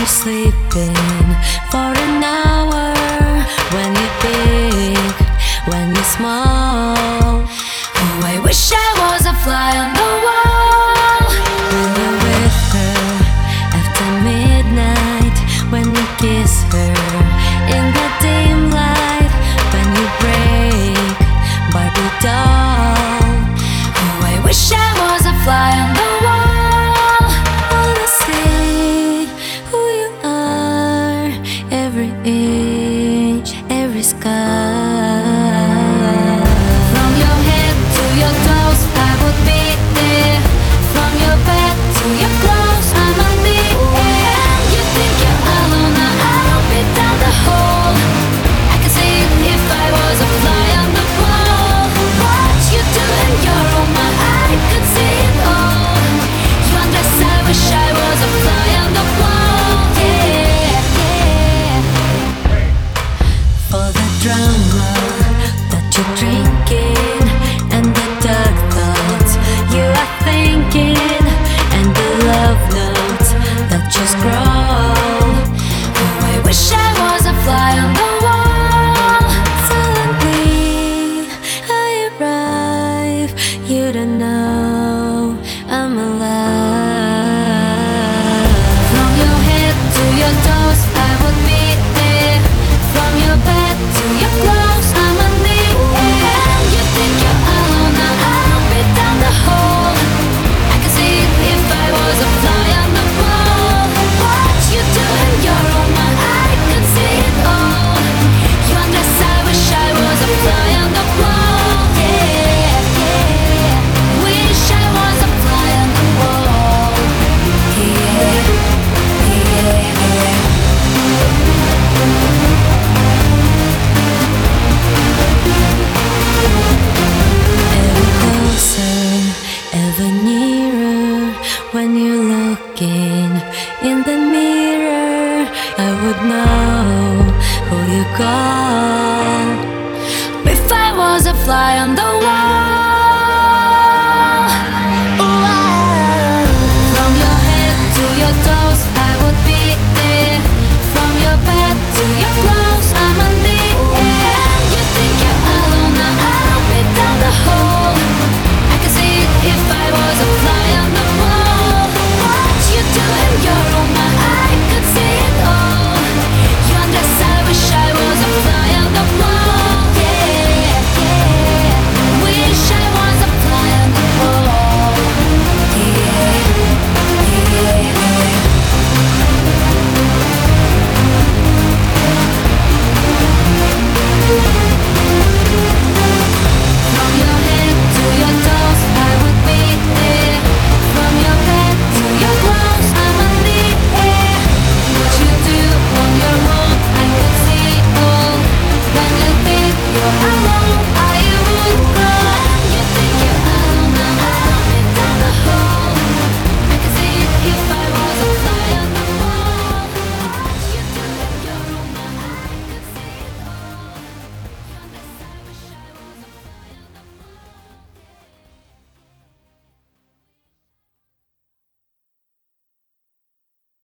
you're sleeping for an hour, when you're big, when you're small. Oh, I wish I was a fly on the wall. When you're with her after midnight, when you kiss her in the dim light, when you break Barbie doll. Oh, I wish I was a fly on the wall. Wanna see who you are, every inch, every scar. From your head to your toes, I would be there. From your bed to your clothes, I'ma be there. You think you're alone, now I'll be down the hole. I can see it if I was a fly on the wall. What you do in your room, I could see it all. You undress, I wish I was a fly on the wall. Yeah, yeah. For the drama that you're drinking, and the dark thoughts you are thinking, and the love notes that you scroll. Oh, I wish I was a fly on the wall. Suddenly I arrive, you don't know I'm alive. From your head to your toes,